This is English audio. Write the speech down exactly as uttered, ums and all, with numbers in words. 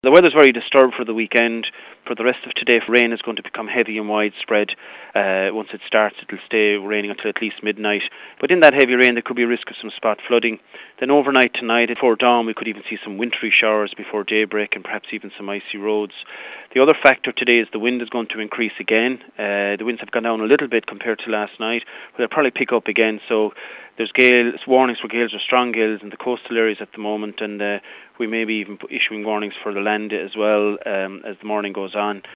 The weather's very disturbed for the weekend. For the rest of today, rain is going to become heavy and widespread. Uh, once it starts, it'll stay raining until at least midnight. But in that heavy rain, there could be a risk of some spot flooding. Then overnight tonight, before dawn, we could even see some wintry showers before daybreak and perhaps even some icy roads. The other factor today is the wind is going to increase again. Uh, the winds have gone down a little bit compared to last night, but they'll probably pick up again. So there's gales, warnings for gales or strong gales in the coastal areas at the moment, and uh, we may be even issuing warnings for the land as well um, as the morning goes on.